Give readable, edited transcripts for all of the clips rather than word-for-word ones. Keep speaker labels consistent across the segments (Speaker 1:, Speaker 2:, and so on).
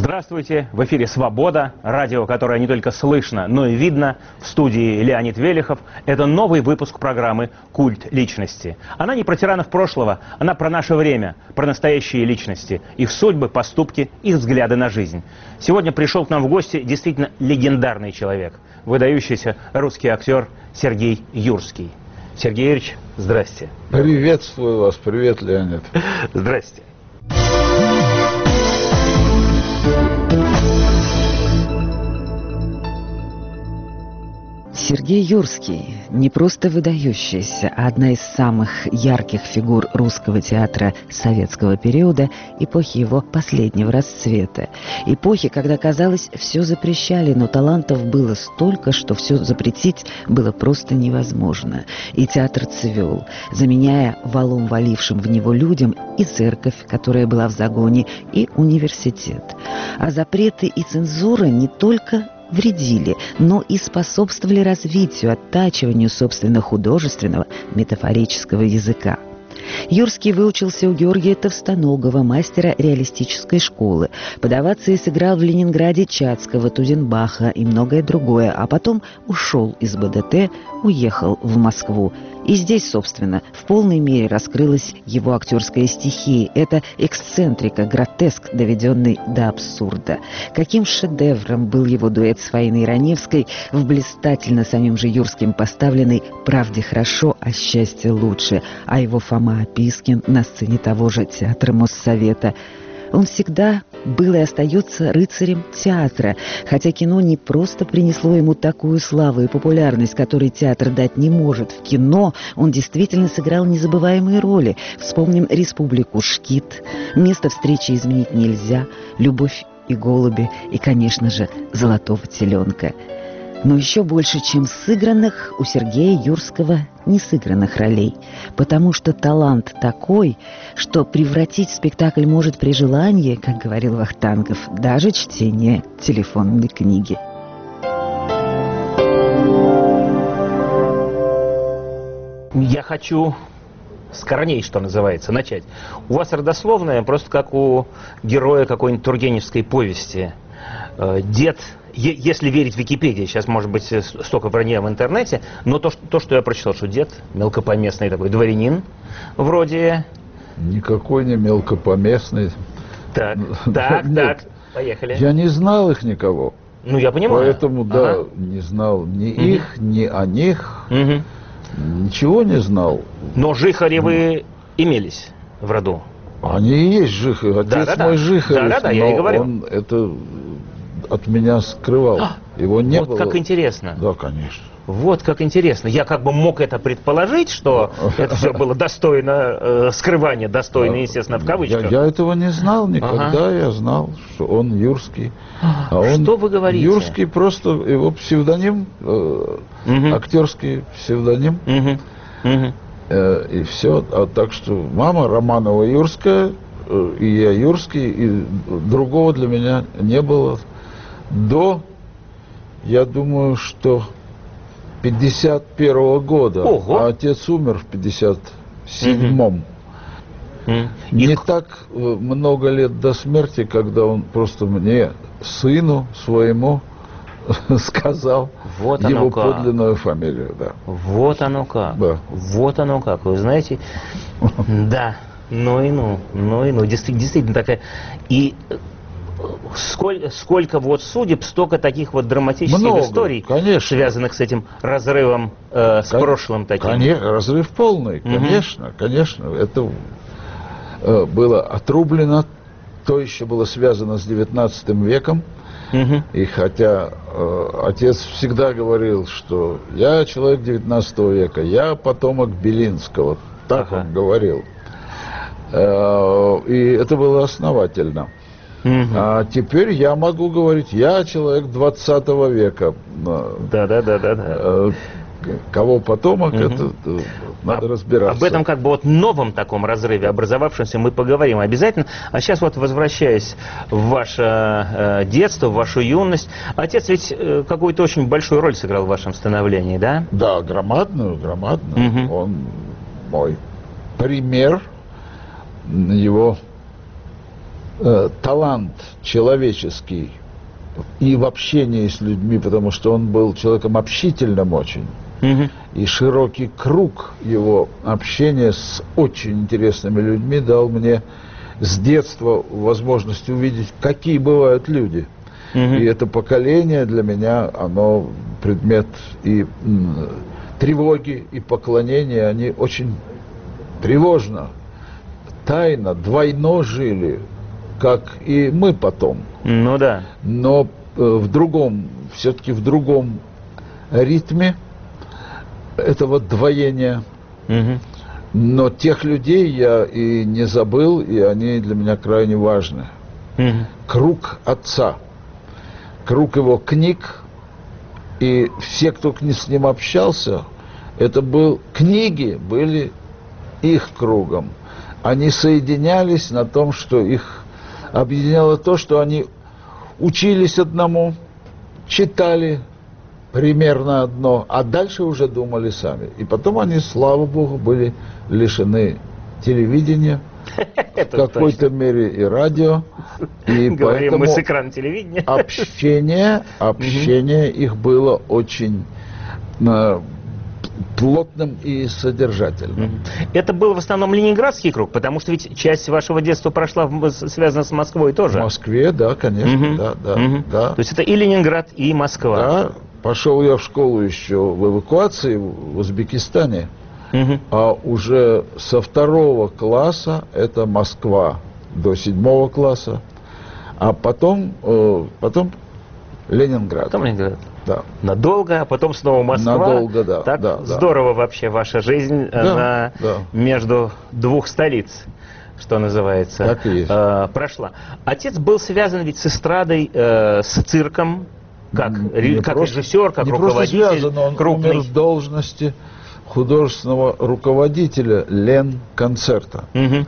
Speaker 1: Здравствуйте! В эфире «Свобода», радио, которое не только слышно, но и видно. В студии Леонид Велихов. Это новый выпуск программы «Культ личности». Она не про тиранов прошлого, она про наше время, про настоящие личности, их судьбы, поступки, их взгляды на жизнь. Сегодня пришел к нам в гости действительно легендарный человек, выдающийся русский актер Сергей Юрский. Сергей Юрьевич, здрасте.
Speaker 2: Приветствую вас, привет, Леонид.
Speaker 1: Здрасте.
Speaker 3: Сергей Юрский не просто выдающийся, а одна из самых ярких фигур русского театра советского периода, эпохи его последнего расцвета. Эпохи, когда, казалось, все запрещали, но талантов было столько, что все запретить было просто невозможно. И театр цвел, заменяя валом валившим в него людям и церковь, которая была в загоне, и университет. А запреты и цензура не только вредили, но и способствовали развитию, оттачиванию собственно художественного метафорического языка. Юрский выучился у Георгия Товстоногова, мастера реалистической школы. Под овацией сыграл в Ленинграде Чацкого, Тузенбаха и многое другое, а потом ушел из БДТ, уехал в Москву. И здесь, собственно, в полной мере раскрылась его актерская стихия. Это эксцентрика, гротеск, доведенный до абсурда. Каким шедевром был его дуэт с Фаиной Раневской в блистательно самим же Юрским поставленной «Правде хорошо, а счастье лучше», а его Фома Опискин на сцене того же театра Моссовета. Он всегда был и остается рыцарем театра, хотя кино не просто принесло ему такую славу и популярность, которой театр дать не может. В кино он действительно сыграл незабываемые роли. Вспомним «Республику», «Шкит», «Место встречи изменить нельзя», «Любовь и голуби» и, конечно же, «Золотого теленка». Но еще больше, чем сыгранных, у Сергея Юрского несыгранных ролей. Потому что талант такой, что превратить в спектакль может при желании, как говорил Вахтангов, даже чтение телефонной книги.
Speaker 1: Я хочу с корней, что называется, начать. У вас родословная просто как у героя какой-нибудь тургеневской повести. Дед, если верить Википедии, сейчас может быть столько вранья в интернете, но то, что я прочитал, что дед мелкопоместный такой дворянин, вроде...
Speaker 2: Никакой не мелкопоместный.
Speaker 1: Так, поехали.
Speaker 2: Я не знал их никого.
Speaker 1: Ну, я понимаю.
Speaker 2: Поэтому, да, не знал ни их, ни о них. Ничего не знал.
Speaker 1: Но жихаревы имелись в роду.
Speaker 2: Они и есть жихарь. Отец мой жихарев,
Speaker 1: я и говорю.
Speaker 2: Он это от меня скрывал. Его не было.
Speaker 1: Вот как интересно.
Speaker 2: Да, конечно.
Speaker 1: Вот как интересно. Я как бы мог это предположить, что это все было достойно скрывания, достойно, естественно, в кавычках.
Speaker 2: Я этого не знал никогда. Я знал, что он Юрский. А он,
Speaker 1: что вы говорите?
Speaker 2: Юрский просто его псевдоним, актерский псевдоним. И все. Так что мама Романова Юрская, и я Юрский, и другого для меня не было. Я думаю, что 51-го года.
Speaker 1: Ого.
Speaker 2: А отец умер в 57-м. Не так много лет до смерти, когда он просто мне, сыну своему, сказал
Speaker 1: вот
Speaker 2: его подлинную фамилию. Да.
Speaker 1: Вот оно как.
Speaker 2: Да.
Speaker 1: Вот оно как. Вы знаете, да. Ну и ну. Действительно такая. И сколько вот судеб, столько таких вот драматических историй, конечно, связанных с этим разрывом с прошлым таким.
Speaker 2: Конечно, разрыв полный, конечно. Это было отрублено, то еще было связано с 19 веком. И хотя отец всегда говорил, что я человек 19 века, я потомок Белинского, так он говорил. И это было основательно. А теперь я могу говорить, я человек 20 века.
Speaker 1: Да.
Speaker 2: Кого потомок, это надо разбираться.
Speaker 1: Об этом как бы вот новом таком разрыве, образовавшемся, мы поговорим обязательно. А сейчас вот возвращаясь в ваше детство, в вашу юность, отец ведь какую-то очень большую роль сыграл в вашем становлении, да?
Speaker 2: Да, громадную. Он мой пример, его талант человеческий и в общении с людьми, потому что он был человеком общительным очень. И широкий круг его общения с очень интересными людьми дал мне с детства возможность увидеть, какие бывают люди. И это поколение для меня, оно предмет и тревоги, и поклонения. Они очень тревожно, тайно, двойно жили, как и мы потом.
Speaker 1: Ну да.
Speaker 2: Но в другом, все-таки в другом ритме этого двоения. Но тех людей я и не забыл, и они для меня крайне важны. Круг отца, круг его книг, и все, кто с ним общался, книги были их кругом. Они соединялись на том, что их объединяло то, что они учились одному, читали примерно одно, а дальше уже думали сами. И потом они, слава богу, были лишены телевидения, в какой-то мере и радио. И
Speaker 1: говорим мы с экрана телевидения.
Speaker 2: Общение их было очень плотным и содержательным.
Speaker 1: Это был в основном ленинградский круг, потому что ведь часть вашего детства прошла, связана с Москвой тоже.
Speaker 2: В Москве, да, конечно, да.
Speaker 1: То есть это и Ленинград, и Москва.
Speaker 2: Да, пошел я в школу еще в эвакуации в Узбекистане, а уже со 2 класса это Москва до 7 класса, а потом Ленинград.
Speaker 1: Потом Ленинград.
Speaker 2: Да.
Speaker 1: Надолго, а потом снова Москва.
Speaker 2: Надолго, да.
Speaker 1: Так
Speaker 2: да,
Speaker 1: здорово вообще ваша жизнь между двух столиц, что называется,
Speaker 2: так и есть.
Speaker 1: Прошла. Отец был связан ведь с эстрадой, с цирком, как режиссер, как руководитель.
Speaker 2: Не просто связан, он
Speaker 1: крупный.
Speaker 2: умер с должности художественного руководителя Ленконцерта.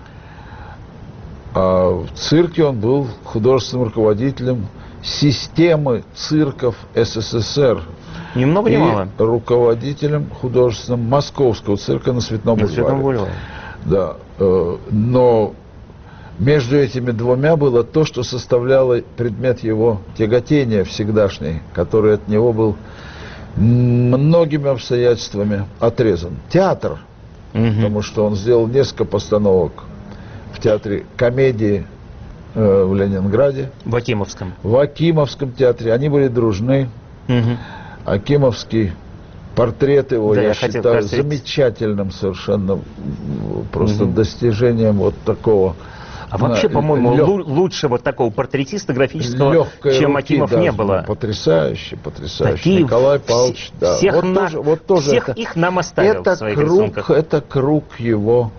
Speaker 2: А в цирке он был художественным руководителем системы цирков СССР.
Speaker 1: Ни много ни мало.
Speaker 2: Руководителем художественным Московского цирка на Цветном бульваре. Да. Но между этими двумя было то, что составляло предмет его тяготения всегдашней, который от него был многими обстоятельствами отрезан. Театр, потому что он сделал несколько постановок в театре комедии в Ленинграде.
Speaker 1: В Акимовском.
Speaker 2: В Акимовском театре. Они были дружны. Акимовский портрет его, я считаю, замечательным совершенно, просто достижением вот такого.
Speaker 1: А вообще, по-моему, лучше вот такого портретиста графического, чем Акимов, не было.
Speaker 2: Потрясающе.
Speaker 1: Такие
Speaker 2: Николай Павлович, да.
Speaker 1: Всех их нам оставил в своих рисунках.
Speaker 2: Это круг его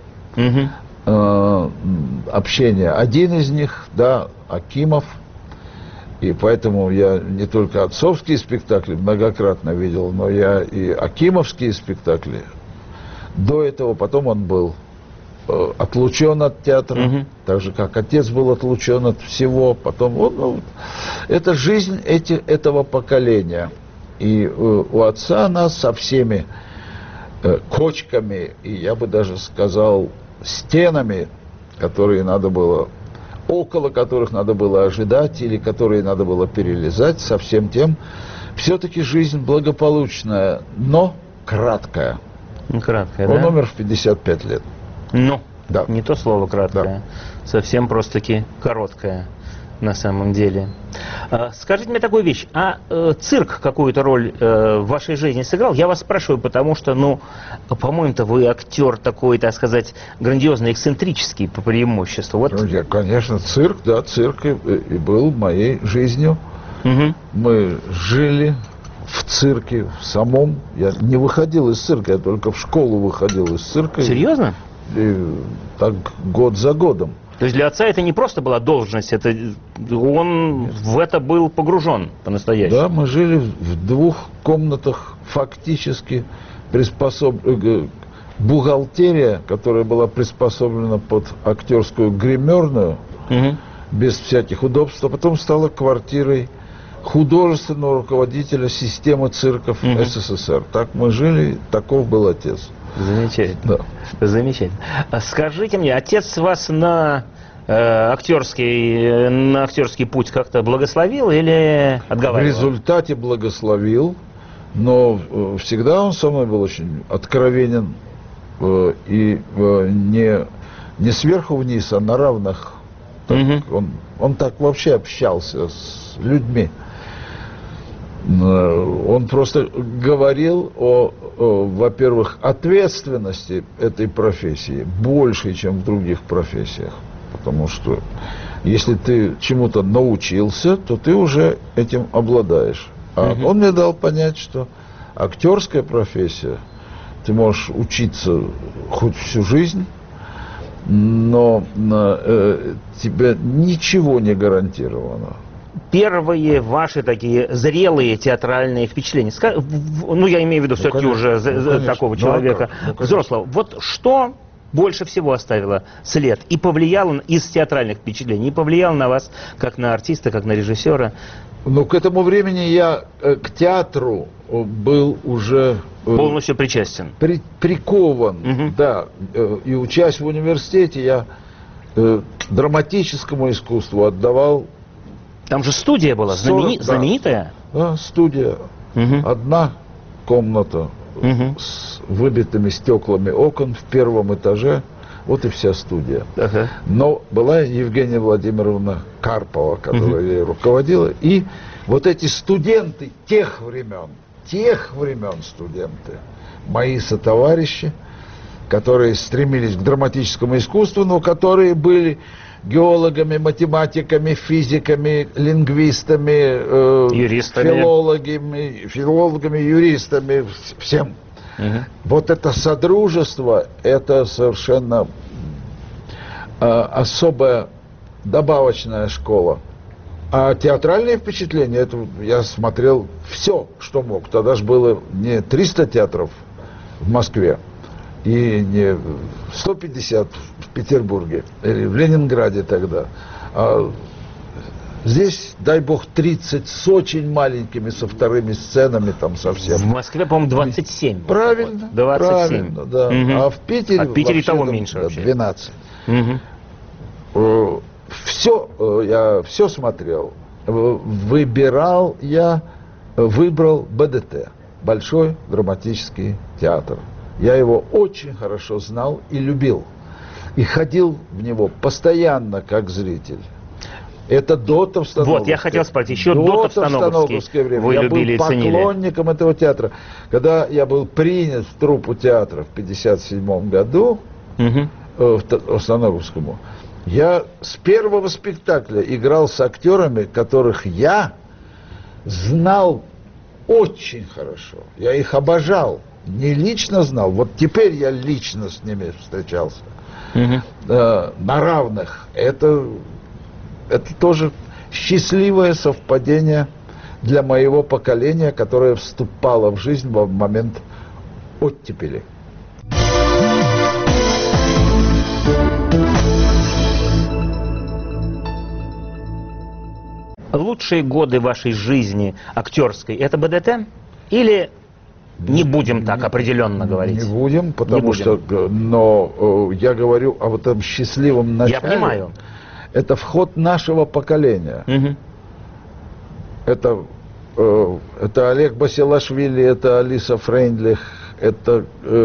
Speaker 2: общения. Один из них, да, Акимов. И поэтому я не только отцовские спектакли многократно видел, но я и акимовские спектакли. До этого, потом он был отлучен от театра, так же, как отец был отлучен от всего. Потом это жизнь этого поколения. И у отца она со всеми кочками, и я бы даже сказал, стенами, которые надо было, около которых надо было ожидать или которые надо было перелезать, со всем тем, все-таки жизнь благополучная, но краткая.
Speaker 1: Краткая,
Speaker 2: Он
Speaker 1: да?
Speaker 2: умер в 55 лет.
Speaker 1: Ну,
Speaker 2: да.
Speaker 1: Не то слово краткое, совсем просто-таки короткое на самом деле. Скажите мне такую вещь, а цирк какую-то роль в вашей жизни сыграл? Я вас спрашиваю, потому что, по-моему-то вы актер такой, так сказать, грандиозный, эксцентрический по преимуществу. Вот.
Speaker 2: Конечно, цирк и был моей жизнью. Мы жили в цирке, в самом. Я не выходил из цирка, я только в школу выходил из цирка.
Speaker 1: Серьезно?
Speaker 2: И так год за годом.
Speaker 1: То есть для отца это не просто была должность, он в это был погружен по-настоящему.
Speaker 2: Да, мы жили в 2 комнатах, фактически бухгалтерия, которая была приспособлена под актерскую гримерную, без всяких удобств, а потом стала квартирой художественного руководителя системы цирков СССР. Так мы жили, таков был отец.
Speaker 1: Замечательно. Да. Замечательно. Скажите мне, отец вас на актерский путь как-то благословил или отговаривал?
Speaker 2: В результате благословил, но всегда он со мной был очень откровенен и не сверху вниз, а на равных. Он так вообще общался с людьми. Он просто говорил о, во-первых, ответственности этой профессии больше, чем в других профессиях. Потому что если ты чему-то научился, то ты уже этим обладаешь. А он мне дал понять, что актерская профессия, ты можешь учиться хоть всю жизнь, но тебе ничего не гарантировано.
Speaker 1: Первые ваши такие зрелые театральные впечатления, ну, я имею в виду все-таки уже такого человека взрослого, вот что больше всего оставило след и повлияло из театральных впечатлений, и повлияло на вас как на артиста, как на режиссера?
Speaker 2: Ну, к этому времени я к театру был уже...
Speaker 1: полностью причастен.
Speaker 2: Прикован, да. И учась в университете, я драматическому искусству отдавал...
Speaker 1: Там же студия была, знаменитая?
Speaker 2: Да, студия. Одна комната с выбитыми стеклами окон в первом этаже. Вот и вся студия. Но была Евгения Владимировна Карпова, которая ей руководила. И вот эти студенты тех времен студенты, мои сотоварищи, которые стремились к драматическому искусству, но которые были геологами, математиками, физиками, лингвистами, филологами, юристами, всем. Вот это содружество, это совершенно особая добавочная школа. А театральные впечатления, это я смотрел все, что мог. Тогда же было не 300 театров в Москве и не 150 в Петербурге или в Ленинграде тогда. А здесь, дай бог, 30 с очень маленькими, со вторыми сценами там совсем.
Speaker 1: В Москве, по-моему, 27.
Speaker 2: Правильно,
Speaker 1: 27.
Speaker 2: Правильно, да. А в Питере,
Speaker 1: того меньше
Speaker 2: да,
Speaker 1: вообще.
Speaker 2: 12. Я все смотрел. Выбрал БДТ, Большой драматический театр. Я его очень хорошо знал и любил. И ходил в него постоянно как зритель. Это до Товстоногорского.
Speaker 1: Вот, я хотел спросить, еще до Товстоногорского
Speaker 2: время.
Speaker 1: Вы
Speaker 2: я
Speaker 1: любили
Speaker 2: был
Speaker 1: и ценили.
Speaker 2: поклонником этого театра. Когда я был принят в труппу театра в 1957 году, в Товстоногорскому, я с первого спектакля играл с актерами, которых я знал очень хорошо. Я их обожал. Не лично знал. Вот теперь я лично с ними встречался. На равных. Это тоже счастливое совпадение для моего поколения, которое вступало в жизнь в момент оттепели.
Speaker 1: Лучшие годы вашей жизни актерской — это БДТ? Или не будем так определенно говорить?
Speaker 2: Не будем, потому что... Но я говорю о вот этом счастливом начале.
Speaker 1: Я понимаю.
Speaker 2: Это вход нашего поколения. Это Олег Басилашвили, это Алиса Фрейндлих, это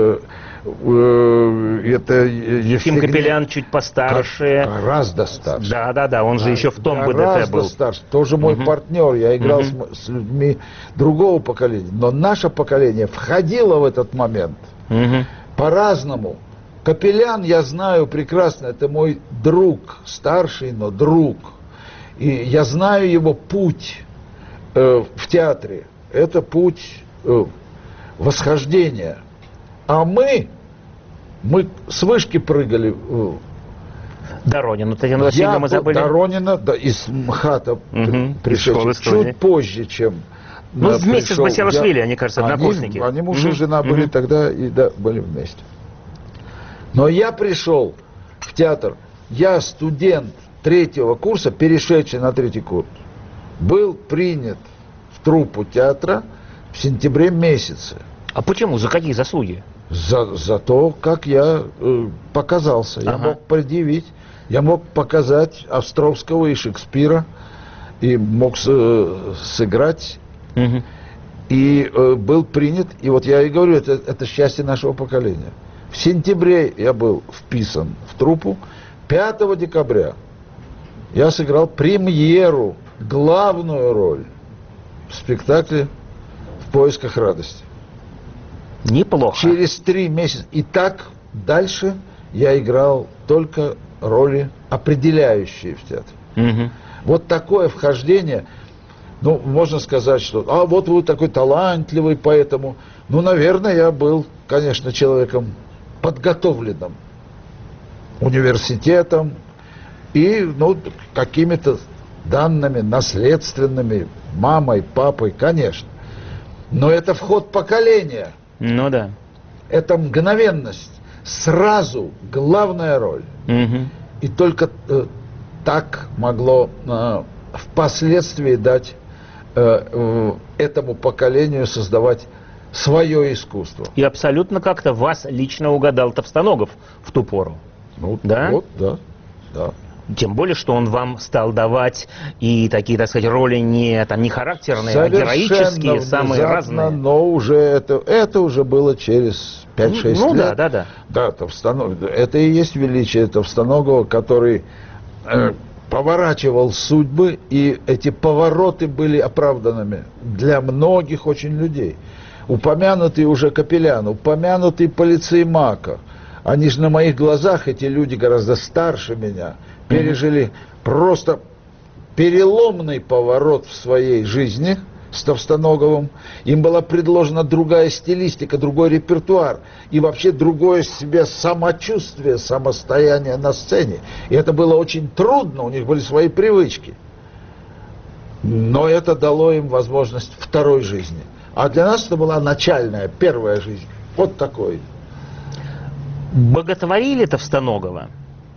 Speaker 1: Ефим Капелян чуть постарше.
Speaker 2: Гораздо старше.
Speaker 1: Да, он же еще в том БДТ был.
Speaker 2: Гораздо старше. Тоже мой партнер. Я играл с людьми другого поколения. Но наше поколение входило в этот момент по-разному. Капелян, я знаю прекрасно, это мой друг, старший, но друг. И я знаю его путь в театре. Это путь восхождения. А мы с вышки прыгали.
Speaker 1: Доронина, Татьяна Васильевна, мы забыли.
Speaker 2: Доронина, да, из МХАТа пришел чуть позже, чем...
Speaker 1: Ну, вместе с Басилашвили, они, кажется, однокурсники.
Speaker 2: Они муж и жена были тогда, и да, были вместе. Но я пришел в театр, я студент 3-го курса, перешедший на 3-й курс, был принят в труппу театра в сентябре месяце.
Speaker 1: А почему? За какие заслуги?
Speaker 2: За то, как я показался. Я мог предъявить Я мог показать Островского и Шекспира, и мог сыграть, и был принят. И вот я и говорю, это счастье нашего поколения. В сентябре я был вписан в труппу, 5 декабря я сыграл премьеру, главную роль в спектакле «В поисках радости».
Speaker 1: Неплохо.
Speaker 2: Через 3 месяца. И так дальше я играл только роли, определяющие в театре. Вот такое вхождение, ну, можно сказать, что, вот вы такой талантливый, поэтому, ну, наверное, я был, конечно, человеком подготовленным университетом и, ну, какими-то данными, наследственными, мамой, папой, конечно. Но это вход поколения.
Speaker 1: Ну да.
Speaker 2: Это мгновенность. Сразу главная роль. И только так могло впоследствии дать этому поколению создавать свое искусство.
Speaker 1: И абсолютно как-то вас лично угадал Товстоногов в ту пору.
Speaker 2: Ну,
Speaker 1: да?
Speaker 2: Вот, да, да.
Speaker 1: Тем более, что он вам стал давать и такие, так сказать, роли не характерные,
Speaker 2: совершенно
Speaker 1: а героические, самые разные.
Speaker 2: Но уже это уже было через 5-6 лет.
Speaker 1: Ну да.
Speaker 2: Да, это и есть величие Товстоногова, который поворачивал судьбы, и эти повороты были оправданными для многих очень людей. Упомянутый уже Капелян, упомянутый Полицеймака. Они же на моих глазах, эти люди гораздо старше меня, пережили просто переломный поворот в своей жизни с Товстоноговым. Им была предложена другая стилистика, другой репертуар и вообще другое себе самочувствие, самостояние на сцене. И это было очень трудно, у них были свои привычки. Но это дало им возможность второй жизни. А для нас это была начальная, первая жизнь. Вот такой.
Speaker 1: Боготворили Товстоногова?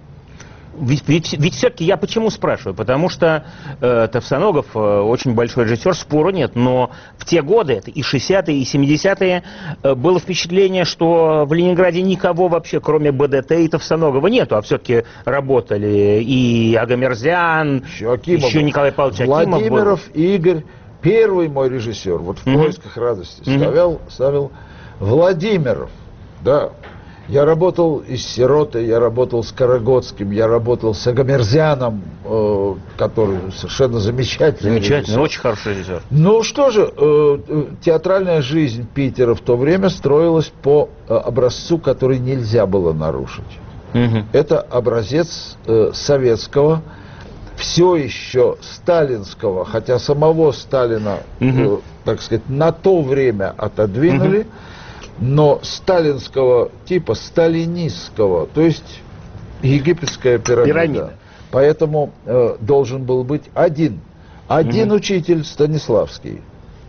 Speaker 1: Ведь все-таки я почему спрашиваю? Потому что Товстоногов очень большой режиссер, спору нет, но в те годы, это и 60-е, и 70-е, было впечатление, что в Ленинграде никого вообще, кроме БДТ и Товстоногова, нету, а все-таки работали и Агамерзян, еще Николай Павлович Акимов был.
Speaker 2: Владимиров Игорь, первый мой режиссер, вот в «Поисках радости», ставил Владимиров, да. Я работал и с Сиротой, я работал с Карагодским, я работал с Агамерзяном, который совершенно замечательный режиссер.
Speaker 1: Очень хороший режиссер.
Speaker 2: Ну что же, театральная жизнь Питера в то время строилась по образцу, который нельзя было нарушить. Это образец советского, все еще сталинского, хотя самого Сталина, так сказать, на то время отодвинули, но сталинского типа, сталинистского, то есть египетская пирамида. Поэтому должен был быть один учитель Станиславский.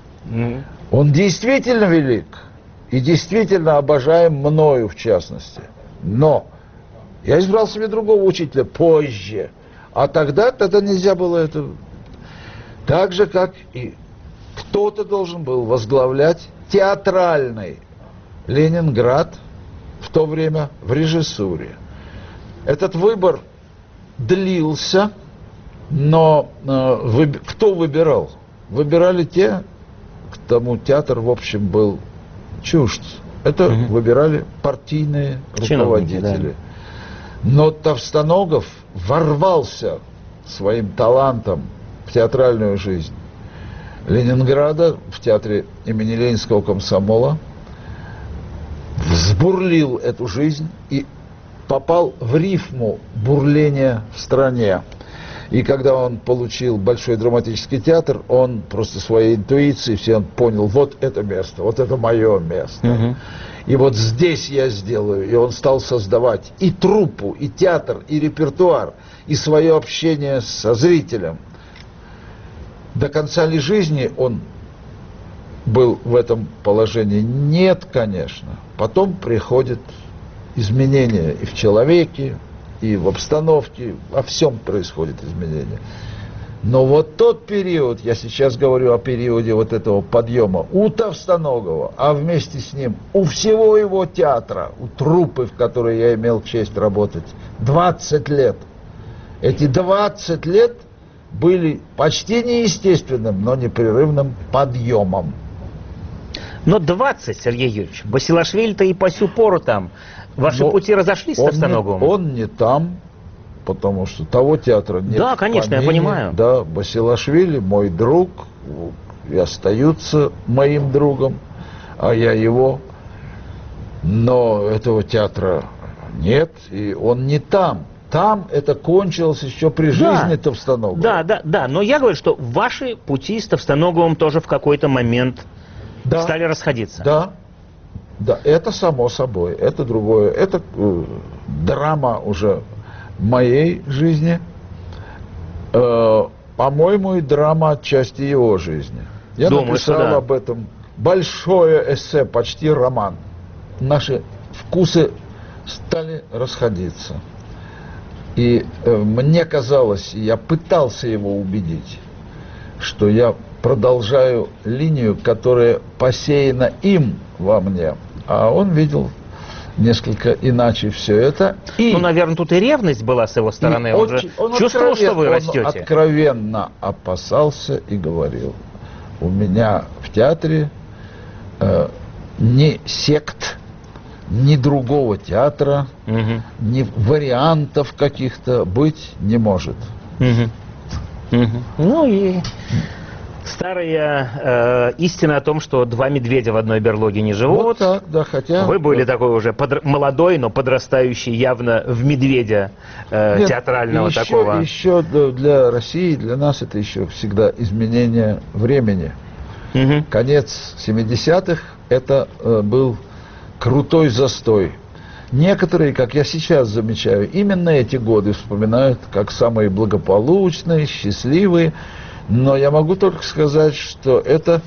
Speaker 2: Он действительно велик и действительно обожаем мною в частности. Но я избрал себе другого учителя позже. А тогда нельзя было это. Так же, как и кто-то должен был возглавлять театральный Ленинград в то время в режиссуре. Этот выбор длился, но кто выбирал? Выбирали те, кому театр, в общем, был чужд. Это выбирали партийные руководители. Но Товстоногов ворвался своим талантом в театральную жизнь Ленинграда, в театре имени Ленинского комсомола, взбурлил эту жизнь и попал в рифму бурления в стране. И когда он получил Большой драматический театр, он просто своей интуицией, он понял, вот это место, вот это мое место. И вот здесь я сделаю. И он стал создавать и труппу, и театр, и репертуар, и свое общение со зрителем. До конца ли жизни он был в этом положении? Нет, конечно. Потом приходят изменения и в человеке, и в обстановке, во всем происходит изменение. Но вот тот период, я сейчас говорю о периоде вот этого подъема у Товстоногова, а вместе с ним у всего его театра, у труппы, в которой я имел честь работать 20 лет, Эти 20 лет были почти неестественным, но непрерывным подъемом.
Speaker 1: Но 20, Сергей Юрьевич, Басилашвили-то и по сю пору там. Ваши пути разошлись с Товстоноговым?
Speaker 2: Он не там, потому что того театра нет.
Speaker 1: Да, конечно, я понимаю.
Speaker 2: Да, Басилашвили мой друг, и остается моим другом, а я его. Но этого театра нет, и он не там. Там это кончилось еще при жизни Товстоногова.
Speaker 1: Да, но я говорю, что ваши пути с Товстоноговым тоже в какой-то момент стали расходиться.
Speaker 2: Да, это само собой, это другое. Это драма уже моей жизни, по-моему, и драма отчасти его жизни. Я написал об этом большое эссе, почти роман. Наши вкусы стали расходиться. И мне казалось, я пытался его убедить, что я продолжаю линию, которая посеяна им во мне. А он видел несколько иначе все это.
Speaker 1: И, наверное, тут и ревность была с его стороны. Он же чувствовал, что вы растете.
Speaker 2: Он откровенно опасался и говорил: у меня в театре ни сект, ни другого театра, ни вариантов каких-то быть не может.
Speaker 1: Ну и старая истина о том, что два медведя в одной берлоге не живут.
Speaker 2: Вот так, да, хотя...
Speaker 1: Вы были такой уже молодой, но подрастающий явно в медведя театрального такого.
Speaker 2: Еще для России, для нас это еще всегда изменение времени. Конец 70-х это был крутой застой. Некоторые, как я сейчас замечаю, именно эти годы вспоминают как самые благополучные, счастливые. Но я могу только сказать, что это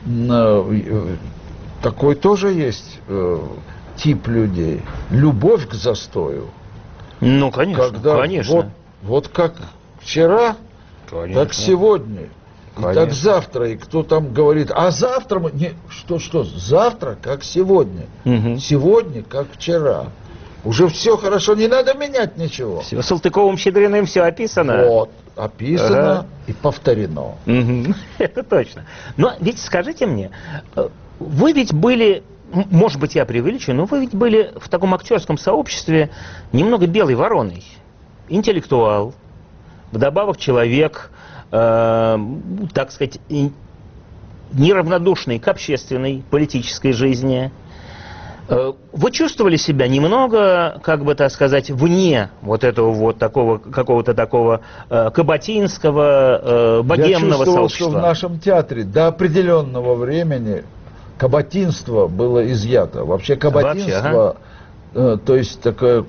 Speaker 2: такой тоже есть тип людей. Любовь к застою.
Speaker 1: Ну, конечно,
Speaker 2: когда
Speaker 1: конечно.
Speaker 2: Вот как вчера, так сегодня. И так завтра, и кто там говорит, а завтра мы... Не, что, завтра как сегодня. Сегодня как вчера. Уже все хорошо, не надо менять ничего.
Speaker 1: Все, Салтыковым-Щедриным все описано.
Speaker 2: Вот, описано и повторено.
Speaker 1: Это точно. Но ведь скажите мне, вы ведь были, может быть, я преувеличиваю, но вы ведь были в таком актерском сообществе немного белой вороной. Интеллектуал, вдобавок человек... так сказать, неравнодушный к общественной, политической жизни. Вы чувствовали себя немного, как бы так сказать, вне вот этого вот такого, какого-то такого кабатинского, богемного сообщества?
Speaker 2: Я чувствовал, что в нашем театре до определенного времени кабатинство было изъято. Вообще кабатинство, то есть такая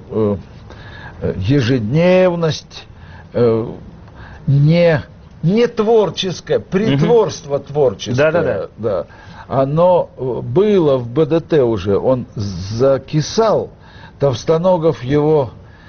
Speaker 2: ежедневность, не творческое, притворство творческое. Да. Оно было в БДТ уже, он закисал, Товстоногов его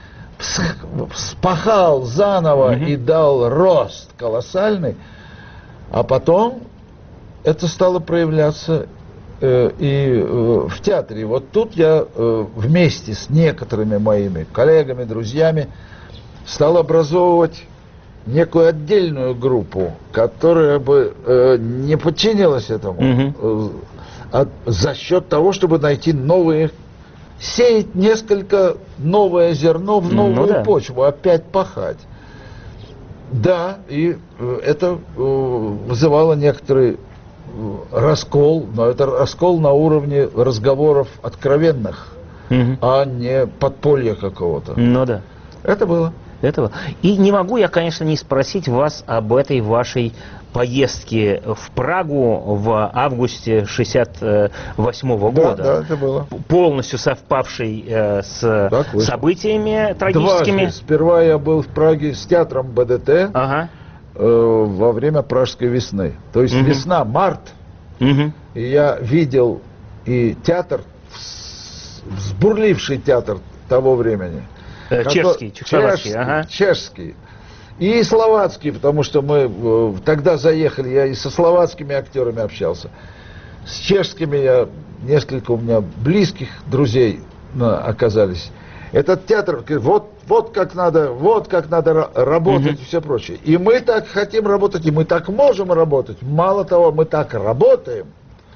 Speaker 2: вспахал заново и дал рост колоссальный, а потом это стало проявляться и в театре. Вот тут я вместе с некоторыми моими коллегами, друзьями стал образовывать некую отдельную группу, которая бы не подчинилась этому, за счет того, чтобы найти новые, сеять несколько новое зерно в новую почву, опять пахать. Да, и это вызывало некоторый раскол, но это раскол на уровне разговоров откровенных, а не подполья какого-то.
Speaker 1: Ну да.
Speaker 2: Это было.
Speaker 1: Этого. И не могу я, конечно, не спросить вас об этой вашей поездке в Прагу в августе 68-го года.
Speaker 2: Да, это было.
Speaker 1: Полностью совпавшей с событиями трагическими.
Speaker 2: Дважды. Сперва я был в Праге с театром БДТ во время Пражской весны. То есть весна, март. И я видел и театр, взбурливший театр того времени.
Speaker 1: Чешский,
Speaker 2: чешский. И словацкий, потому что мы тогда заехали, я и со словацкими актерами общался. С чешскими несколько у меня близких друзей оказались. Этот театр, вот вот как надо работать и все прочее. И мы так хотим работать, и мы так можем работать. Мало того, мы так работаем.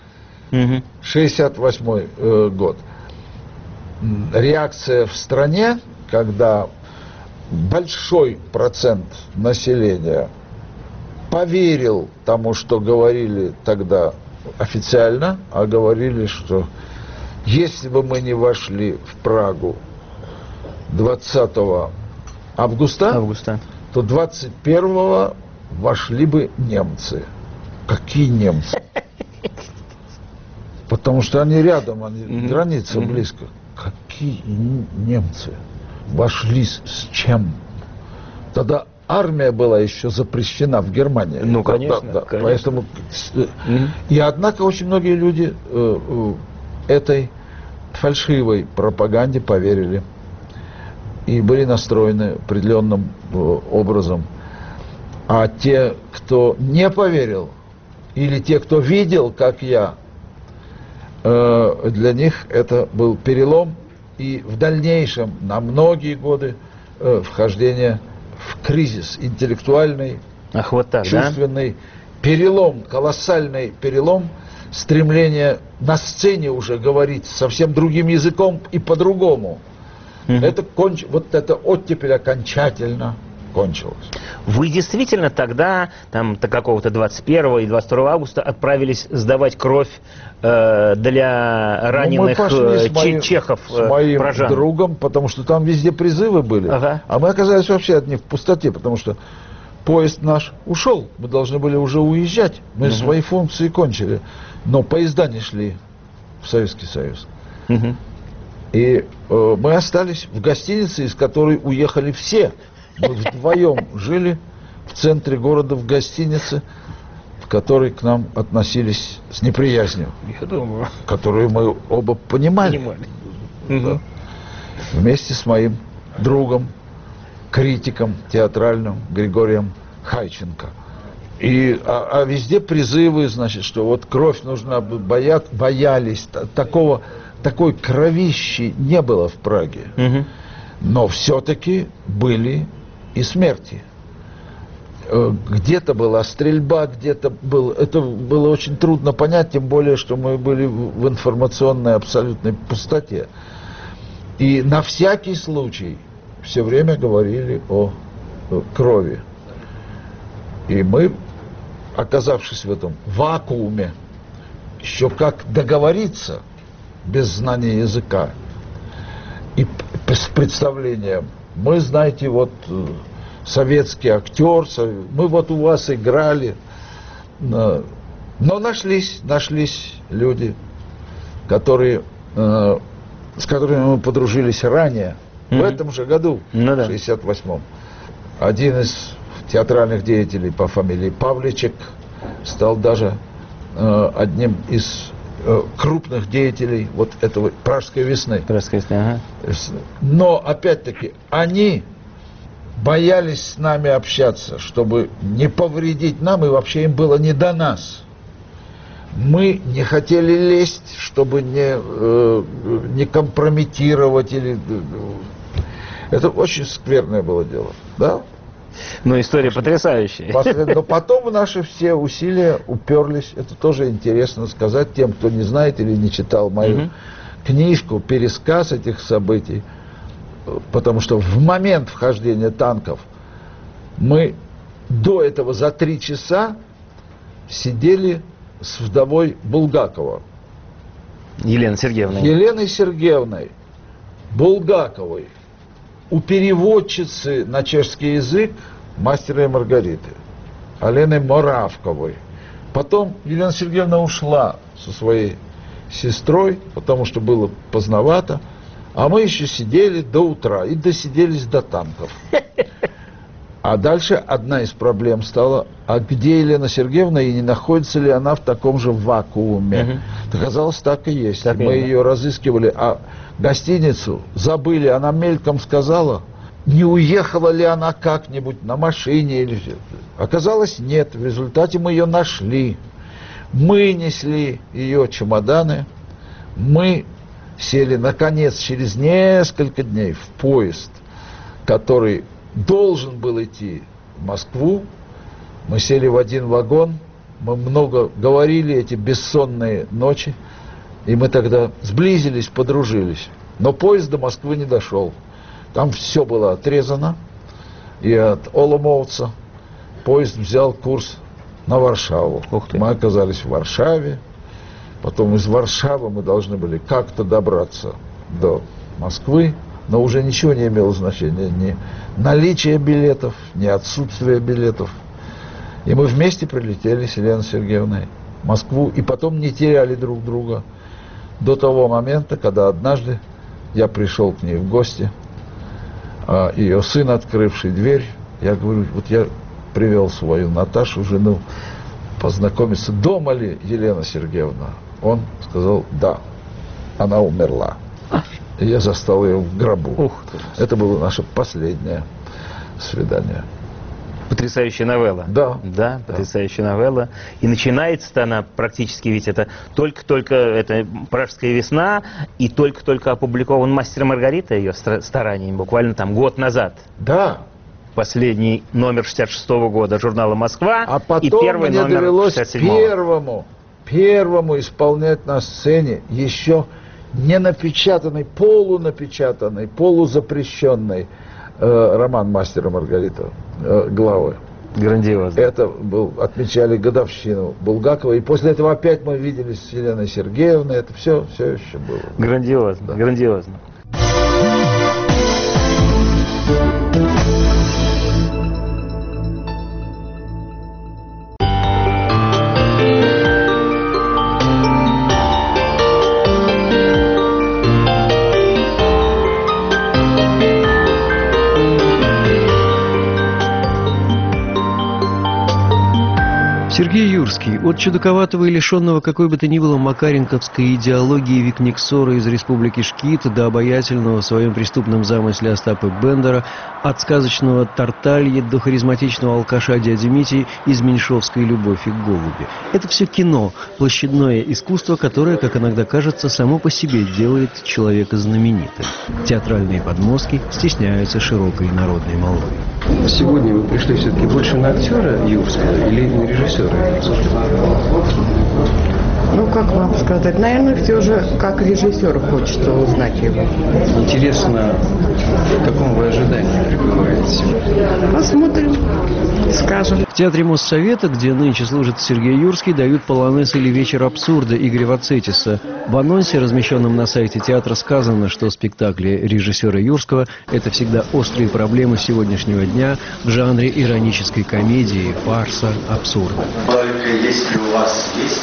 Speaker 2: 68-й год. Реакция в стране, когда большой процент населения поверил тому, что говорили тогда официально, а говорили, что если бы мы не вошли в Прагу 20 августа, то 21-го вошли бы немцы. Какие немцы? Потому что они рядом, граница близко. Какие немцы? Вошли с чем? Тогда армия была еще запрещена в Германии.
Speaker 1: Ну, конечно.
Speaker 2: Да. Поэтому... И однако очень многие люди этой фальшивой пропаганде поверили. И были настроены определенным образом. А те, кто не поверил, или те, кто видел, как я, для них это был перелом и в дальнейшем на многие годы вхождения в кризис интеллектуальный, чувственный, перелом, колоссальный перелом, стремление на сцене уже говорить совсем другим языком и по-другому. Это вот эта оттепель окончательно кончилась.
Speaker 1: Вы действительно тогда, там, до какого-то 21 и 22 августа отправились сдавать кровь для раненых чехов,
Speaker 2: с моим другом, потому что там везде призывы были. А мы оказались вообще одни в пустоте, потому что поезд наш ушел. Мы должны были уже уезжать. Мы свои функции кончили. Но поезда не шли в Советский Союз. И мы остались в гостинице, из которой уехали все. Мы вдвоем жили в центре города, в гостинице, в которой к нам относились с неприязнью.
Speaker 1: Я думаю.
Speaker 2: Которую мы оба понимали. Да. Вместе с моим другом, критиком театральным Григорием Хайченко. А везде призывы, значит, что вот кровь нужна, боялись. Такой кровищи не было в Праге. Но все-таки были и смерти. Где-то была стрельба, где-то был... Это было очень трудно понять, тем более, что мы были в информационной абсолютной пустоте. И на всякий случай все время говорили о крови. И мы, оказавшись в этом вакууме, еще как договориться без знания языка и с представлением. Мы, знаете, вот советский актер, мы вот у вас играли. Но нашлись люди, с которыми мы подружились ранее, в этом же году, в 68-м. Один из театральных деятелей по фамилии Павличек стал даже одним из крупных деятелей вот этого Пражской весны. Но, опять-таки, они боялись с нами общаться, чтобы не повредить нам, и вообще им было не до нас. Мы не хотели лезть, чтобы не компрометировать. Это очень скверное было дело. Да?
Speaker 1: Ну, история потрясающая.
Speaker 2: Но потом наши все усилия уперлись, это тоже интересно сказать тем, кто не знает или не читал мою книжку, пересказ этих событий, потому что в момент вхождения танков мы до этого за 3 часа сидели с вдовой Булгакова.
Speaker 1: Еленой Сергеевной.
Speaker 2: Еленой Сергеевной Булгаковой. У переводчицы на чешский язык «Мастера и Маргариты» Алены Моравковой. Потом Елена Сергеевна ушла со своей сестрой, потому что было поздновато, а мы еще сидели до утра и досиделись до танков. А дальше одна из проблем стала, а где Елена Сергеевна и не находится ли она в таком же вакууме? Оказалось, так и есть. Мы ее разыскивали, а гостиницу забыли, она мельком сказала, не уехала ли она как-нибудь на машине или... Оказалось, нет. В результате мы ее нашли. Мы несли ее чемоданы. Мы сели, наконец, через несколько дней в поезд, который должен был идти в Москву. Мы сели в один вагон, мы много говорили эти бессонные ночи, и мы тогда сблизились, подружились. Но поезд до Москвы не дошел. Там все было отрезано, и от Оломовца поезд взял курс на Варшаву. Мы оказались в Варшаве, потом из Варшавы мы должны были как-то добраться до Москвы, но уже ничего не имело значения, ни наличие билетов, ни отсутствие билетов. И мы вместе прилетели с Еленой Сергеевной в Москву, и потом не теряли друг друга до того момента, когда однажды я пришел к ней в гости, а ее сын, открывший дверь, я говорю, вот я привел свою Наташу, жену, познакомиться, дома ли Елена Сергеевна? Он сказал, да, она умерла. И я застал ее в гробу. Это было наше последнее свидание.
Speaker 1: Потрясающая новелла.
Speaker 2: Да.
Speaker 1: Да, потрясающая новелла. И начинается-то она практически, ведь это только-только, это «Пражская весна», и только-только опубликован «Мастер и Маргарита» ее стараниями, буквально там год назад.
Speaker 2: Да.
Speaker 1: Последний номер 66-го года журнала «Москва»,
Speaker 2: а потом
Speaker 1: и первый
Speaker 2: мне
Speaker 1: номер
Speaker 2: довелось
Speaker 1: 67-го.
Speaker 2: первому исполнять на сцене еще не напечатанный, полунапечатанный, полузапрещенный роман «Мастер и Маргарита», главы.
Speaker 1: Грандиозно.
Speaker 2: Это отмечали годовщину Булгакова, и после этого опять мы виделись с Еленой Сергеевной, это все еще было.
Speaker 1: Грандиозно, да. Грандиозно.
Speaker 4: Сергей Юрский, от чудаковатого и лишенного какой бы то ни было макаренковской идеологии Викниксора из республики Шкит до обаятельного в своем преступном замысле Остапа Бендера, от сказочного Тартальи до харизматичного алкаша дяди Мити из Меньшовской «Любовь и голуби». Это все кино, площадное искусство, которое, как иногда кажется, само по себе делает человека знаменитым. Театральные подмостки стесняются широкой народной молвы.
Speaker 5: Сегодня вы пришли все-таки больше на актера Юрского или на режиссера Юрского?
Speaker 6: Ну, как вам сказать, наверное, все же как режиссер хочется узнать его.
Speaker 5: Интересно, в каком вы ожидании пребываете?
Speaker 6: Посмотрим, скажем.
Speaker 4: В Театре Моссовета, где нынче служит Сергей Юрский, дают полонез или вечер абсурда Игоря Вацетиса. В анонсе, размещенном на сайте театра, сказано, что спектакли режиссера Юрского – это всегда острые проблемы сегодняшнего дня в жанре иронической комедии, фарса, абсурда.
Speaker 7: Только если у вас есть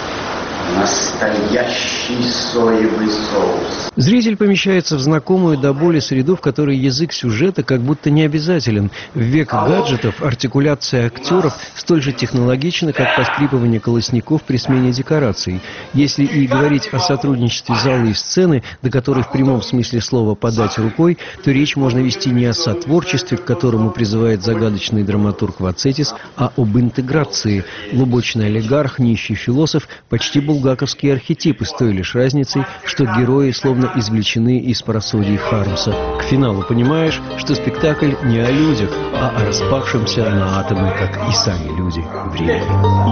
Speaker 7: настоящий соевый соус.
Speaker 4: Зритель помещается в знакомую до боли среду, в которой язык сюжета как будто не обязателен. В век гаджетов артикуляция актеров столь же технологична, как поскрипывание колосников при смене декораций. Если и говорить о сотрудничестве зала и сцены, до которой в прямом смысле слова подать рукой, то речь можно вести не о сотворчестве, к которому призывает загадочный драматург Вацетис, а об интеграции. Лубочный олигарх, нищий философ, почти булгаковские архетипы, с той лишь разницей, что герои словно извлечены из пародий Хармса. К финалу понимаешь, что спектакль не о людях, а о распавшемся на атомы, как и сами люди, времени.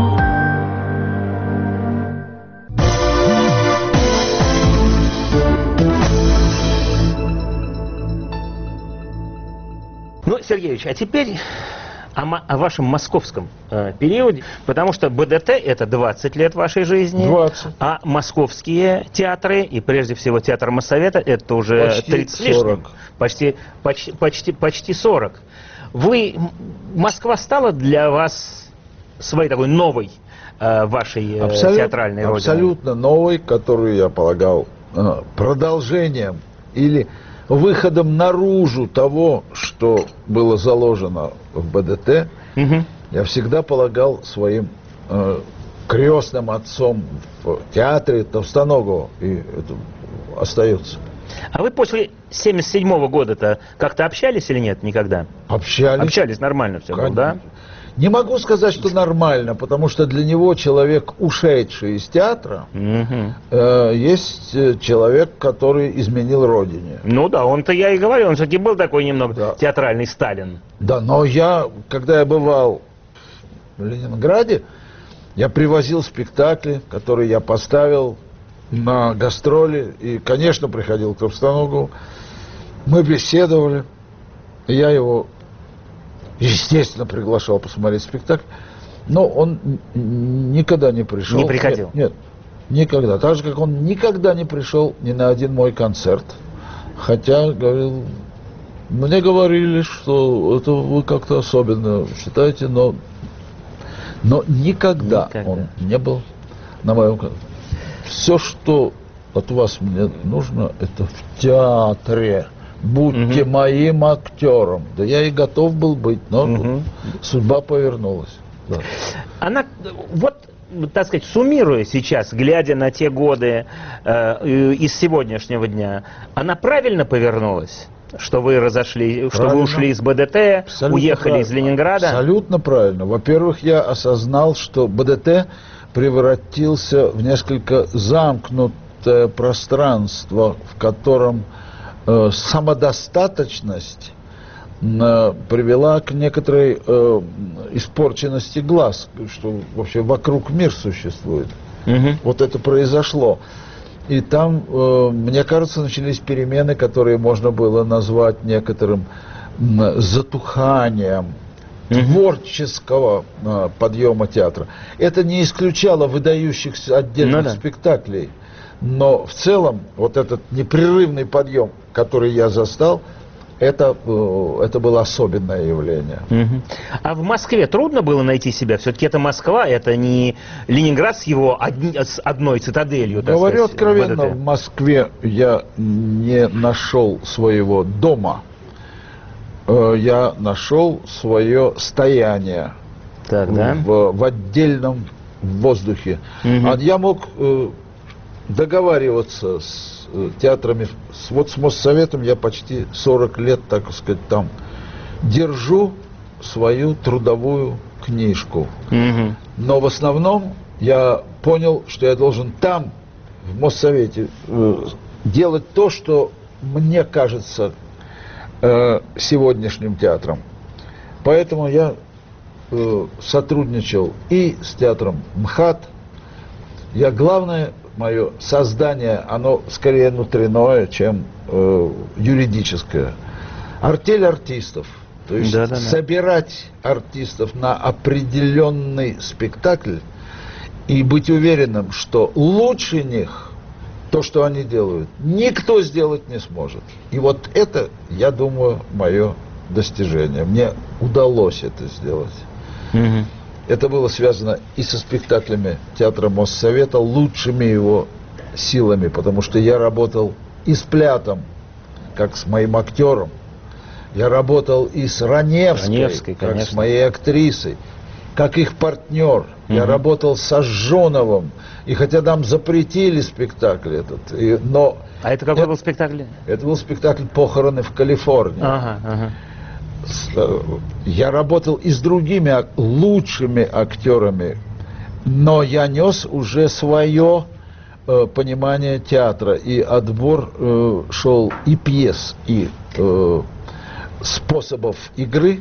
Speaker 1: Ну, Сергеевич, а теперь о вашем московском периоде, потому что БДТ – это 20 лет вашей жизни,
Speaker 2: 20.
Speaker 1: А московские театры, и прежде всего театр Моссовета, это уже
Speaker 2: почти
Speaker 1: 30 с лишним, 40. 40. Москва стала для вас своей такой новой вашей театральной родиной?
Speaker 2: Абсолютно новой, которую я полагал продолжением или выходом наружу того, что было заложено в БДТ, я всегда полагал своим крестным отцом в театре Товстоногова, и это остается.
Speaker 1: А вы после 1977 года-то как-то общались или нет никогда?
Speaker 2: Общались.
Speaker 1: Общались, нормально все было, да?
Speaker 2: Не могу сказать, что нормально, потому что для него человек, ушедший из театра, есть человек, который изменил родине.
Speaker 1: Ну да, он-то я и говорю, он все-таки был такой немного театральный Сталин.
Speaker 2: Да, но когда я бывал в Ленинграде, я привозил спектакли, которые я поставил на гастроли, и, конечно, приходил к Товстоногову. Мы беседовали, и я его, естественно, приглашал посмотреть спектакль, но он никогда не пришел.
Speaker 1: Не приходил?
Speaker 2: Нет, никогда. Так же, как он никогда не пришел ни на один мой концерт. Хотя, говорил, мне говорили, что это вы как-то особенно считаете, но никогда он не был на моем концерте. Все, что от вас мне нужно, это в театре. Будьте моим актером. Да я и готов был быть, но судьба повернулась. Да.
Speaker 1: Она, вот, так сказать, суммируя сейчас, глядя на те годы из сегодняшнего дня, она правильно повернулась? Что вы разошли, что вы ушли из БДТ, абсолютно уехали правильно. Из Ленинграда?
Speaker 2: Абсолютно правильно. Во-первых, я осознал, что БДТ превратился в несколько замкнутое пространство, в котором самодостаточность привела к некоторой испорченности глаз, что вообще вокруг мир существует. Вот это произошло. И там, мне кажется, начались перемены, которые можно было назвать некоторым затуханием творческого подъема театра. Это не исключало выдающихся отдельных спектаклей, но в целом вот этот непрерывный подъем, который я застал, это было особенное явление.
Speaker 1: А в Москве трудно было найти себя? Все-таки это Москва, это не Ленинград с его с одной цитаделью.
Speaker 2: Говорю откровенно, в Москве я не нашел своего дома. Я нашел свое стояние в отдельном воздухе. А я мог договариваться с театрами, вот с Моссоветом я почти 40 лет, так сказать, там держу свою трудовую книжку. Но в основном я понял, что я должен там, в Моссовете, делать то, что мне кажется сегодняшним театром. Поэтому я сотрудничал и с театром МХАТ. Главное мое создание, оно скорее внутреннее, чем юридическое. Артель артистов. То есть собирать артистов на определенный спектакль и быть уверенным, что лучше них то, что они делают, никто сделать не сможет. И вот это, я думаю, мое достижение. Мне удалось это сделать. Это было связано и со спектаклями театра Моссовета, лучшими его силами, потому что я работал и с Плятом, как с моим актером. Я работал и с Раневской, как с моей актрисой, как их партнер. Я работал с Сожжоновым. И хотя нам запретили спектакль этот, но...
Speaker 1: А это какой был спектакль?
Speaker 2: Это был спектакль «Похороны в Калифорнии». Я работал и с другими лучшими актерами, но я нес уже свое понимание театра, и отбор шел и пьес, и способов игры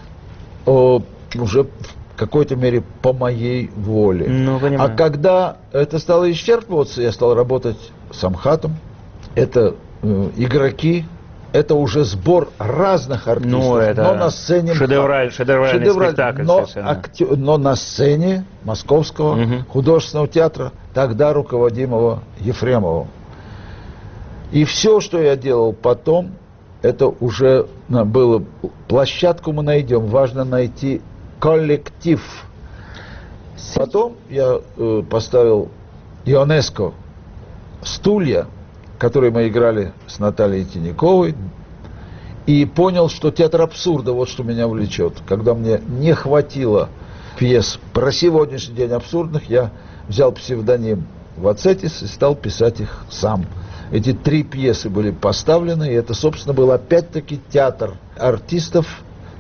Speaker 2: уже в какой-то мере по моей воле. А когда это стало исчерпываться, я стал работать с МХАТом. Это игроки, это уже сбор разных артистов, но на сцене
Speaker 1: шедевральный спектакль,
Speaker 2: но на сцене Московского художественного театра, тогда руководимого Ефремовым. И все, что я делал потом, это уже было, площадку мы найдем, важно найти коллектив. Потом я поставил Ионеско «Стулья», которые мы играли с Натальей Тиняковой, и понял, что театр абсурда, вот что меня влечет. Когда мне не хватило пьес про сегодняшний день абсурдных, я взял псевдоним Вацетис и стал писать их сам. Эти 3 пьесы были поставлены, и это, собственно, был опять-таки театр артистов,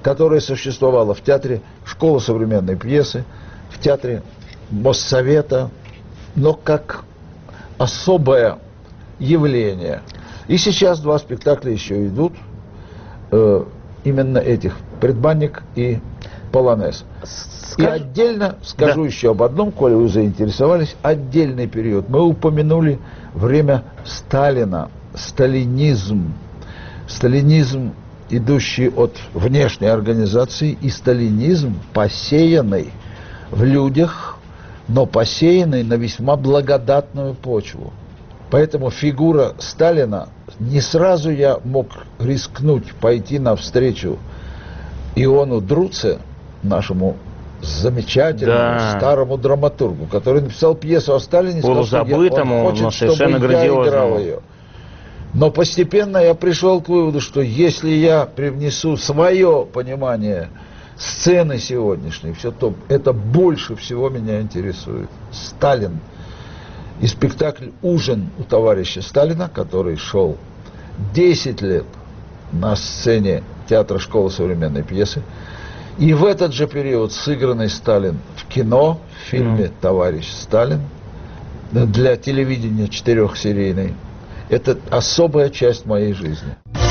Speaker 2: которое существовало в театре «Школа современной пьесы», в театре Моссовета, но как особое явление. И сейчас 2 спектакля еще идут, именно этих «Предбанник» и «Полонез». И отдельно скажу еще об одном, коли вы заинтересовались, отдельный период. Мы упомянули время Сталина, сталинизм. Сталинизм, идущий от внешней организации, и сталинизм, посеянный в людях, но посеянный на весьма благодатную почву. Поэтому фигура Сталина, не сразу я мог рискнуть пойти навстречу Иону Друце, нашему замечательному старому драматургу, который написал пьесу о Сталине,
Speaker 1: полузабытому,
Speaker 2: он хочет,
Speaker 1: но совершенно
Speaker 2: чтобы я играл
Speaker 1: грандиозному.
Speaker 2: ее. Но постепенно я пришел к выводу, что если я привнесу свое понимание сцены сегодняшней, все то, это больше всего меня интересует. Сталин. И спектакль «Ужин у товарища Сталина», который шел 10 лет на сцене театра «Школа современной пьесы», и в этот же период сыгранный Сталин в кино, в фильме «Товарищ Сталин», для телевидения 4-серийный. Это особая часть моей жизни.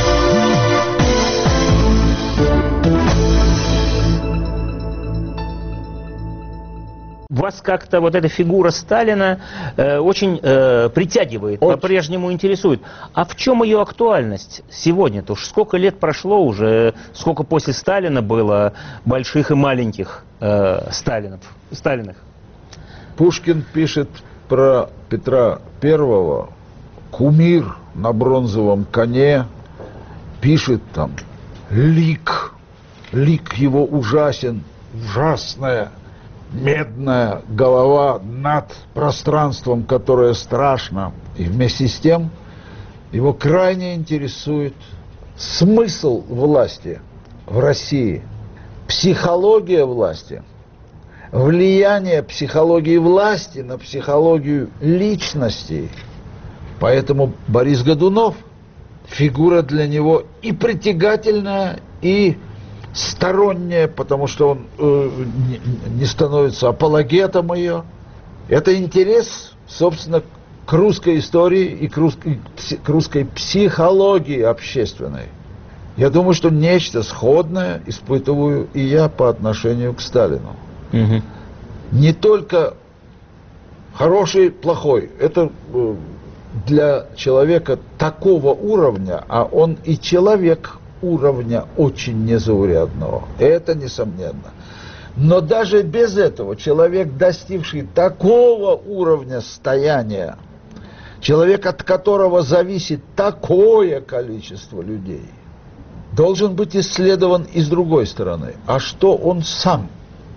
Speaker 1: Вас как-то вот эта фигура Сталина очень притягивает, по-прежнему интересует. А в чем ее актуальность сегодня-то? Уж сколько лет прошло уже, сколько после Сталина было больших и маленьких Сталиных?
Speaker 2: Пушкин пишет про Петра I, кумир на бронзовом коне, пишет там: лик его ужасен, ужасная медная голова над пространством, которое страшно. И вместе с тем его крайне интересует смысл власти в России, психология власти, влияние психологии власти на психологию личностей. Поэтому Борис Годунов фигура для него и притягательная, и сторонняя, потому что он не становится апологетом ее. Это интерес, собственно, к русской истории и к русской психологии общественной. Я думаю, что нечто сходное испытываю и я по отношению к Сталину.
Speaker 1: Угу.
Speaker 2: Не только хороший, плохой. Это для человека такого уровня, а он и человек уровня очень незаурядного. Это несомненно. Но даже без этого человек, достигший такого уровня состояния, человек, от которого зависит такое количество людей, должен быть исследован и с другой стороны. А что он сам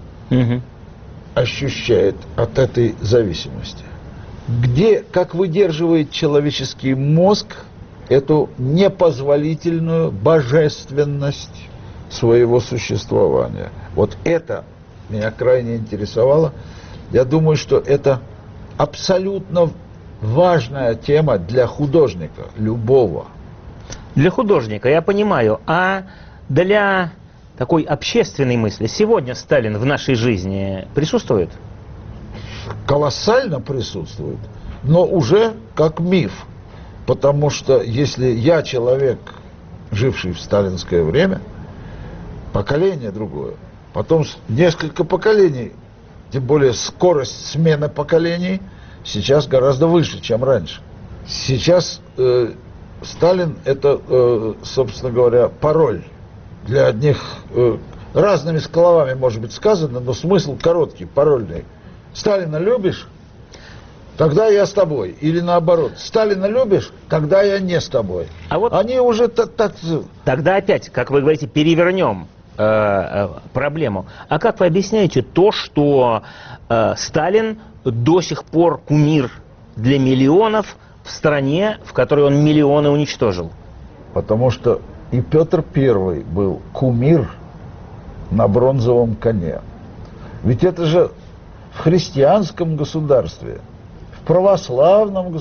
Speaker 2: ощущает от этой зависимости? Где, как выдерживает человеческий мозг эту непозволительную божественность своего существования? Вот это меня крайне интересовало. Я думаю, что это абсолютно важная тема для художника, любого.
Speaker 1: Для художника, я понимаю. А для такой общественной мысли сегодня Сталин в нашей жизни присутствует?
Speaker 2: Колоссально присутствует, но уже как миф. Потому что если я человек, живший в сталинское время, поколение другое, потом несколько поколений, тем более скорость смены поколений сейчас гораздо выше, чем раньше. Сейчас Сталин это, собственно говоря, пароль. Для одних разными словами может быть сказано, но смысл короткий, парольный. Сталина любишь? Тогда я с тобой. Или наоборот. Сталина любишь? Тогда я не с тобой.
Speaker 1: А вот
Speaker 2: они уже так...
Speaker 1: Тогда опять, как вы говорите, перевернем проблему. А как вы объясняете то, что Сталин до сих пор кумир для миллионов в стране, в которой он миллионы уничтожил?
Speaker 2: Потому что и Петр I был кумир на бронзовом коне. Ведь это же в христианском государстве, в православном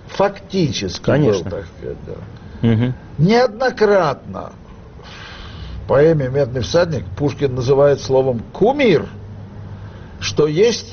Speaker 2: фактически
Speaker 1: Конечно.
Speaker 2: был, так сказать. Да.
Speaker 1: Угу.
Speaker 2: Неоднократно в поэме «Медный всадник» Пушкин называет словом «кумир», что есть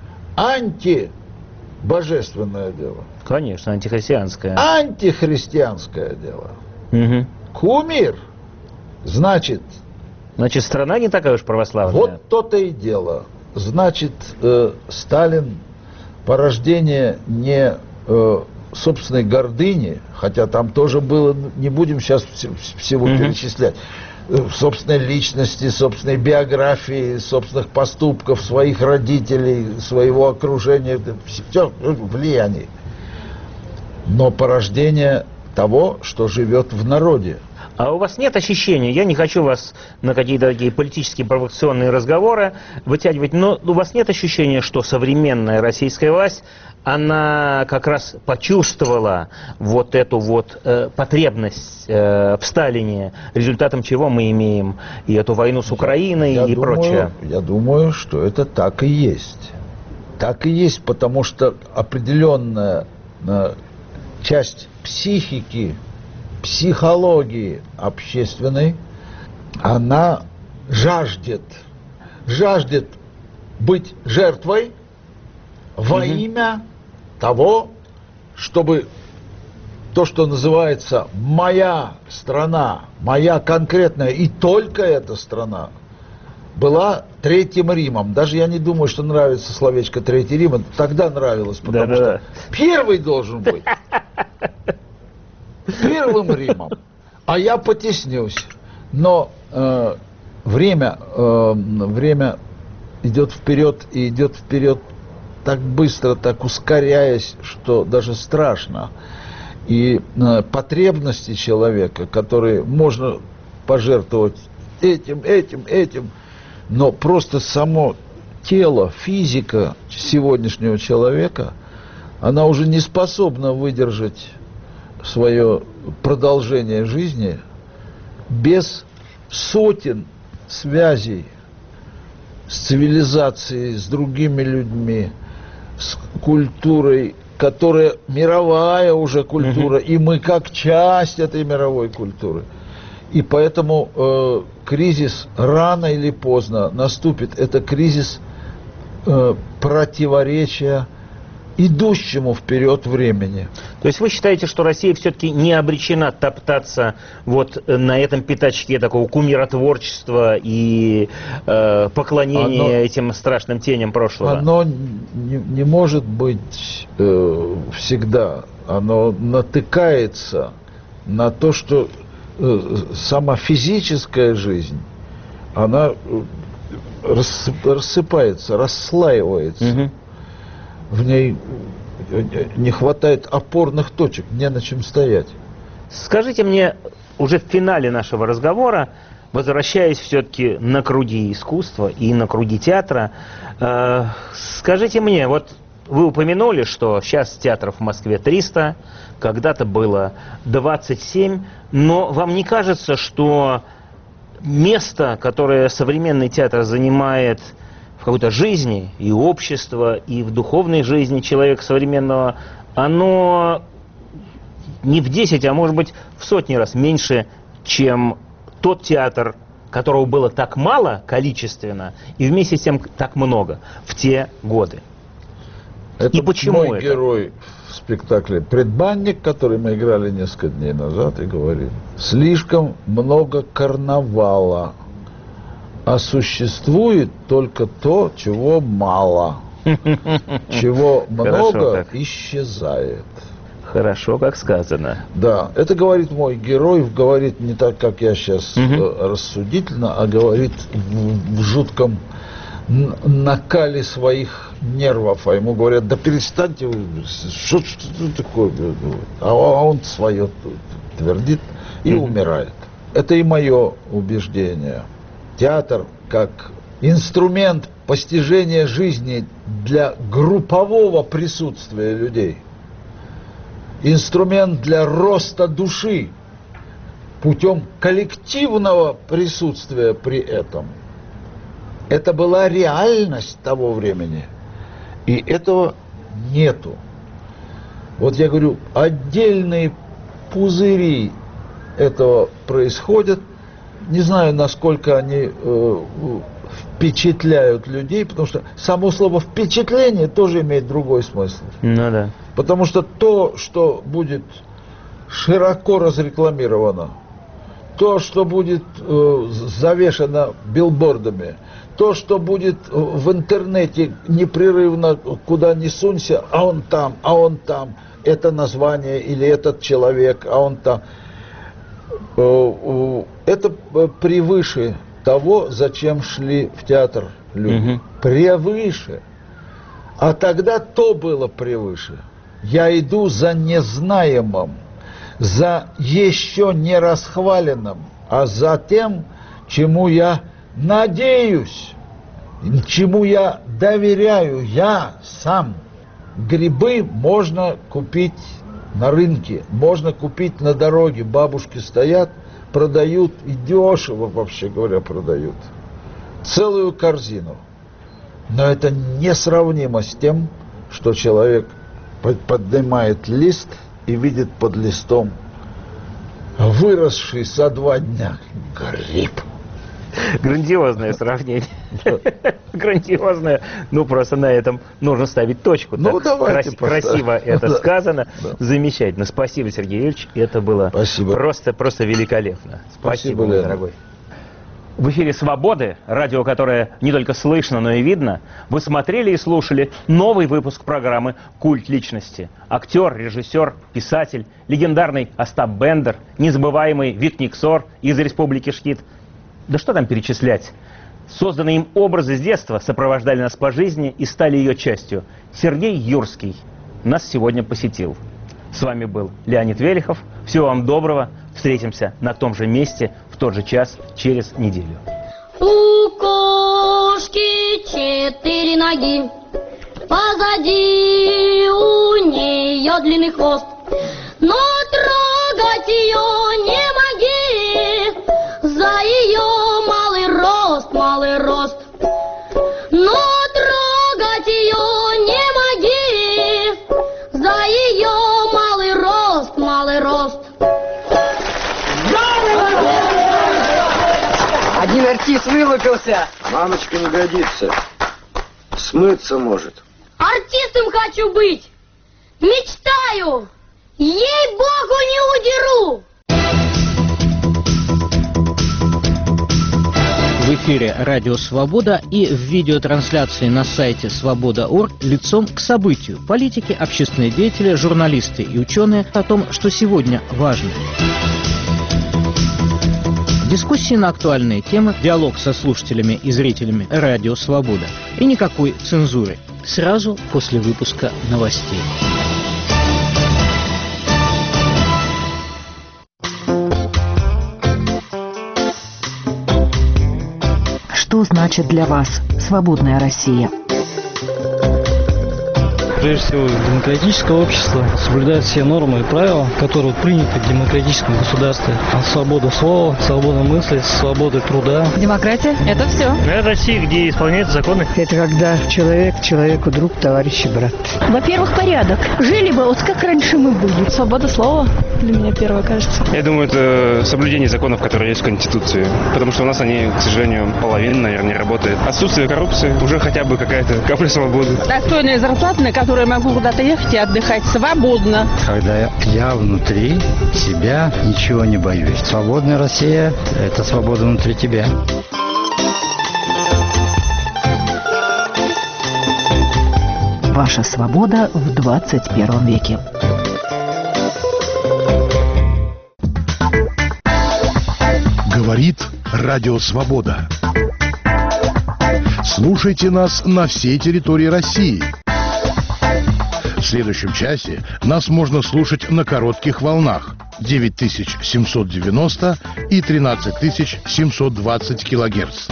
Speaker 2: антибожественное дело.
Speaker 1: Конечно, антихристианское.
Speaker 2: Антихристианское дело.
Speaker 1: Угу.
Speaker 2: Кумир. Значит,
Speaker 1: Страна не такая уж православная.
Speaker 2: вот то-то и дело. Значит, Сталин порождение не собственной гордыни, хотя там тоже было, не будем сейчас всего перечислять, собственной личности, собственной биографии, собственных поступков, своих родителей, своего окружения, все влияние. Но порождение того, что живет в народе.
Speaker 1: А у вас нет ощущения, я не хочу вас на какие-то такие политические провокационные разговоры вытягивать, но у вас нет ощущения, что современная российская власть, она как раз почувствовала вот эту вот потребность в Сталине, результатом чего мы имеем и эту войну с Украиной прочее?
Speaker 2: Я думаю, что это так и есть. Так и есть, потому что определенная часть психики, психологии общественной, она жаждет быть жертвой во имя того, чтобы то, что называется «моя страна», «моя конкретная» и только эта страна была Третьим Римом. Даже я не думаю, что нравится словечко Третий Рим, тогда нравилось, потому что первый должен быть Первым Римом, а я потеснюсь. Но время идет вперед, и идет вперед так быстро, так ускоряясь, что даже страшно. И потребности человека, которые можно пожертвовать этим, но просто само тело, физика сегодняшнего человека, она уже не способна выдержать свое продолжение жизни без сотен связей с цивилизацией, с другими людьми, с культурой, которая мировая уже культура, и мы как часть этой мировой культуры. И поэтому кризис рано или поздно наступит. Это кризис противоречия идущему вперед времени.
Speaker 1: То есть вы считаете, что Россия все-таки не обречена топтаться вот на этом пятачке такого кумиротворчества и поклонения этим страшным теням прошлого?
Speaker 2: Оно не может быть всегда. Оно натыкается на то, что сама физическая жизнь, она рассыпается, расслаивается. В ней не хватает опорных точек, не на чем стоять.
Speaker 1: Скажите мне, уже в финале нашего разговора, возвращаясь все-таки на круги искусства и на круги театра, скажите мне, вот вы упомянули, что сейчас театров в Москве 300, когда-то было 27, но вам не кажется, что место, которое современный театр занимает в какой-то жизни и общества, и в духовной жизни человека современного, оно не в 10, а может быть в сотни раз меньше, чем тот театр, которого было так мало количественно и вместе с тем так много в те годы?
Speaker 2: Это
Speaker 1: и почему
Speaker 2: мой герой в спектакле «Предбанник», который мы играли несколько дней назад, и говорит: слишком много карнавала, а существует только то, чего мало. Чего много, исчезает.
Speaker 1: Хорошо, как сказано.
Speaker 2: Да, это говорит мой герой, говорит не так, как я сейчас рассудительно, а говорит в жутком накале своих нервов. А ему говорят: да перестаньте, что такое? А он свое твердит и умирает. Это и мое убеждение. Театр как инструмент постижения жизни для группового присутствия людей, инструмент для роста души путем коллективного присутствия при этом. Это была реальность того времени, и этого нету. Вот я говорю, отдельные пузыри этого происходят. Не знаю, насколько они впечатляют людей, потому что само слово «впечатление» тоже имеет другой смысл.
Speaker 1: Ну да.
Speaker 2: Потому что то, что будет широко разрекламировано, то, что будет завешено билбордами, то, что будет в интернете непрерывно, куда ни сунься, а он там, это название или этот человек, а он там. Это превыше того, зачем шли в театр люди. Превыше. А тогда то было превыше. Я иду за незнаемым, за еще не расхваленным, а за тем, чему я надеюсь, чему я доверяю, я сам. Грибы можно купить на рынке, можно купить на дороге. Бабушки стоят, продают, и дешево, вообще говоря, продают. Целую корзину. Но это несравнимо с тем, что человек поднимает лист и видит под листом выросший за 2 дня гриб.
Speaker 1: Грандиозное сравнение. Грандиозное. Ну, просто на этом нужно ставить точку.
Speaker 2: Ну, давайте
Speaker 1: красиво это сказано. Замечательно. Спасибо, Сергей Юрьевич. Это было просто великолепно. Спасибо, мой дорогой. В эфире «Свободы», радио, которое не только слышно, но и видно, вы смотрели и слушали новый выпуск программы «Культ личности». Актер, режиссер, писатель, легендарный Остап Бендер, незабываемый Вик Никсор из «Республики Шкит». Да что там перечислять? Созданные им образы с детства сопровождали нас по жизни и стали ее частью. Сергей Юрский нас сегодня посетил. С вами был Леонид Велихов. Всего вам доброго. Встретимся на том же месте в тот же час через неделю.
Speaker 8: У кошки 4 ноги, позади у нее длинный хвост, но трогать ее не моги, за ее малый рост, но трогать ее не моги, за ее малый рост.
Speaker 9: Один артист вылупился.
Speaker 5: Мамочка, не годится. Смыться может.
Speaker 8: Артистом хочу быть. Мечтаю. Ей-богу, не удеру.
Speaker 10: В эфире «Радио Свобода» и в видеотрансляции на сайте свобода.орг лицом к событию. Политики, общественные деятели, журналисты и ученые о том, что сегодня важно. Дискуссии на актуальные темы, диалог со слушателями и зрителями «Радио Свобода». И никакой цензуры. Сразу после выпуска новостей.
Speaker 3: Что значит для вас свободная Россия?
Speaker 11: Прежде всего, демократическое общество соблюдает все нормы и правила, которые приняты в демократическом государстве. Свобода слова, свобода мысли, свобода труда.
Speaker 12: Демократия – это все.
Speaker 11: Это Россия, где исполняются законы.
Speaker 6: Это когда человек человеку друг, товарищ и брат.
Speaker 12: Во-первых, порядок. Жили бы вот как раньше мы были. Свобода слова для меня первое, кажется.
Speaker 13: Я думаю, это соблюдение законов, которые есть в Конституции. Потому что у нас они, к сожалению, половина, наверное, не работает. Отсутствие коррупции, уже хотя бы какая-то капля свободы.
Speaker 12: Достойная зарплата, на которую я могу куда-то ехать и отдыхать свободно.
Speaker 14: Когда я внутри себя ничего не боюсь. Свободная Россия – это свобода внутри тебя.
Speaker 3: Ваша свобода в 21 веке.
Speaker 15: Говорит Радио Свобода. Слушайте нас на всей территории России. В следующем часе нас можно слушать на коротких волнах 9790 и 13720 килогерц.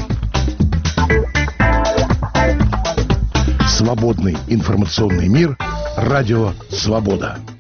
Speaker 15: Свободный информационный мир. Радио Свобода.